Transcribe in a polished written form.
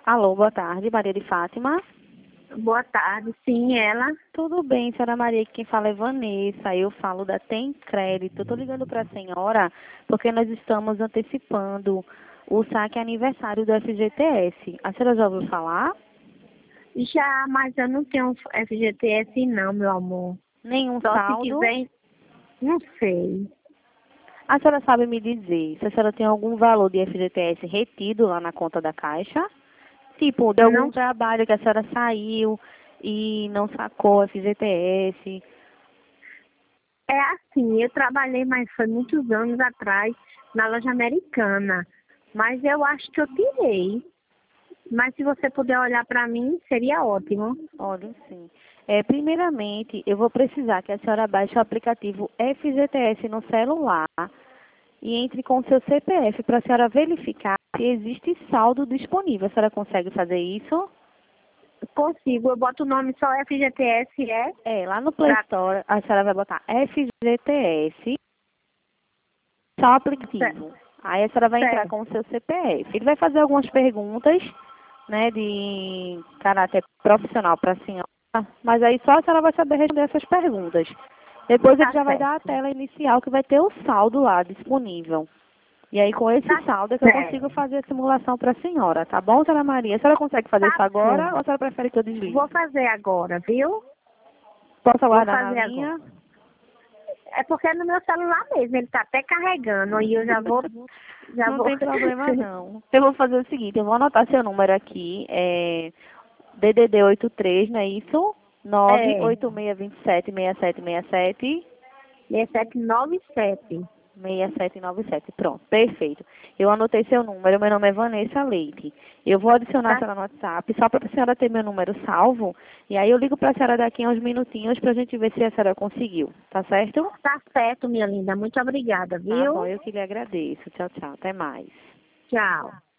Alô, boa tarde, Maria de Fátima. Boa tarde, sim, ela. Tudo bem, senhora Maria, quem fala é Vanessa, eu falo da Tem Crédito. Estou ligando para a senhora porque nós estamos antecipando o saque aniversário do FGTS. A senhora já ouviu falar? Já, mas eu não tenho FGTS não, meu amor. Nenhum Só se saldo? tiver, não sei. A senhora sabe me dizer se a senhora tem algum valor de FGTS retido lá na conta da Caixa? Tipo, de algum Não, trabalho que a senhora saiu e não sacou FGTS? é assim, eu trabalhei, mas foi muitos anos atrás, na loja americana. Mas eu acho que eu tirei. Mas se você puder olhar para mim, seria ótimo. Olha, sim. Primeiramente, eu vou precisar que a senhora baixe o aplicativo FGTS no celular e entre com o seu CPF para a senhora verificar se existe saldo disponível. A senhora consegue fazer isso? Consigo, eu boto o nome só FGTS, Lá no Play pra, Store, a senhora vai botar FGTS, só o aplicativo. Aí a senhora vai entrar certo. com o seu CPF. Ele vai fazer algumas perguntas, né, de caráter profissional para a senhora, mas aí só a senhora vai saber responder essas perguntas. Depois ele Tá já vai dar a certo. tela inicial que vai ter o saldo lá disponível. E aí com esse Tá saldo é que eu consigo certo. fazer a simulação para a senhora, tá bom, senhora Maria? A senhora consegue fazer Tá isso agora ou bom. a senhora prefere que eu Vou desligue? fazer agora, viu? Posso Vou aguardar na fazer agora. linha? É porque é no meu celular mesmo, ele tá até carregando. Aí eu já vou. Já Não vou. tem problema não. Eu vou fazer o seguinte, eu vou anotar seu número aqui, DDD 83, não é isso? É, 986276767. 6797. 6797, pronto, perfeito. Eu anotei seu número, meu nome é Vanessa Leite. Eu vou adicionar a Tá, senhora no WhatsApp, só para a senhora ter meu número salvo, e aí eu ligo para a senhora daqui a uns minutinhos para a gente ver se a senhora conseguiu, tá certo? tá certo, minha linda. Muito obrigada, Tá bom, viu? eu que lhe agradeço. Tchau, tchau, até mais. Tchau.